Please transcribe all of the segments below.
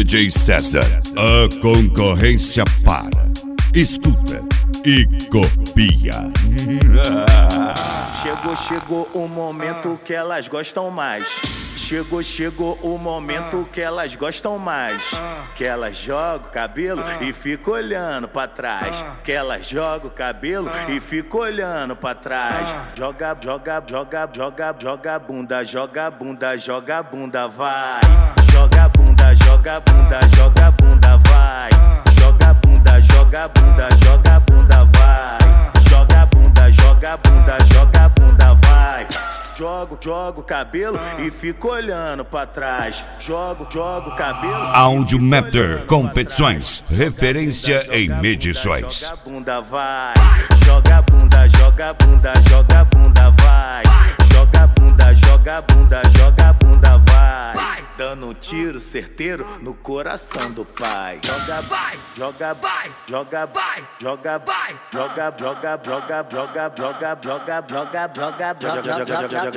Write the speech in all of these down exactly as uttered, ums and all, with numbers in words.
D J César, a concorrência para, escuta e copia. Chegou, chegou o momento que elas gostam mais. Chegou, chegou o momento que elas gostam mais. Que elas jogam o cabelo e ficam olhando pra trás. Que elas jogam o cabelo e ficam olhando pra trás. Joga, joga, joga, joga, joga bunda, joga bunda, joga bunda, vai. Joga bunda, joga bunda, joga bunda, vai. Joga bunda, joga bunda, joga bunda, vai. Joga bunda, joga bunda, joga bunda, vai. Jogo, jogo o cabelo e fico olhando pra trás. Jogo, jogo o cabelo. Audio Matter Competições, referência em medições. Joga bunda, vai. Joga bunda, joga bunda, joga bunda, vai. Joga bunda, joga bunda, joga bunda, vai. Dando um tiro certeiro no coração do pai. Joga, vai, joga, vai, joga, vai, joga, vai, joga, joga, joga, joga, joga, joga, joga, joga, joga,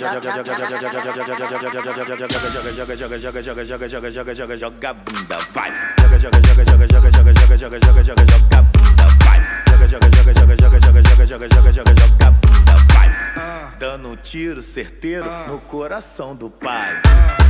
joga, joga bunda, vai. Joga, joga, joga, joga, joga, joga, joga, joga, joga, joga, joga bunda, vai. Joga, joga, joga, joga, joga, joga, joga, joga, joga, joga, joga bunda, vai. Dando um tiro certeiro no coração do pai.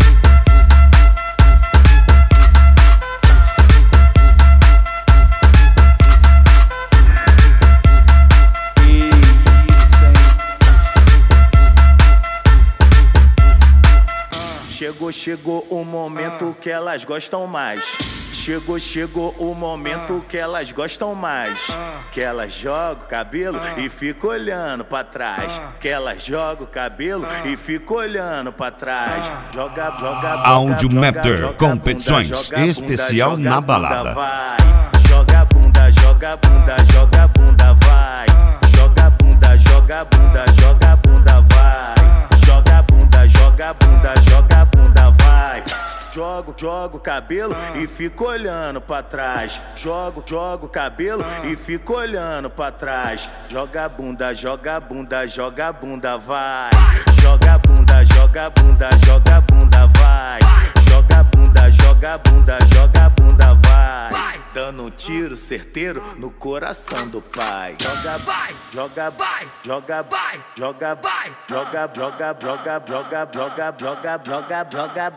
Chegou, chegou o momento que elas gostam mais. Chegou, chegou o momento que elas gostam mais. Que elas jogam o cabelo e ficam olhando pra trás. Que elas jogam o cabelo e ficam olhando pra trás. Joga, joga, Audio Matter Competições, especial na balada. Joga bunda, joga bunda, joga bunda, vai. Joga bunda, joga bunda, joga bunda, vai. Joga bunda, joga bunda, joga bunda, vai. Jogo, jogo o cabelo e fico olhando pra trás. Jogo, jogo o cabelo e fico olhando pra trás. Joga bunda, joga bunda, joga bunda, vai. Joga bunda, joga bunda, joga bunda, vai. Joga bunda, joga bunda, joga bunda, vai. Dando um tiro certeiro no coração do pai. Joga, vai, joga, vai, joga, vai, joga, vai, joga, joga, joga, joga, joga, joga, joga, joga,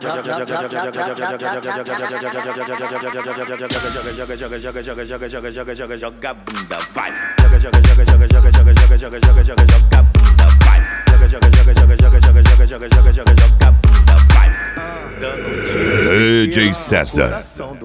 joga, joga bunda, vai. Joga, joga, joga, joga, joga, joga, joga, joga, joga, joga, joga bunda, vai. Joga, joga, joga, joga, joga, joga, joga, joga, joga, joga, joga bunda, vai. Dando um tiro D J César,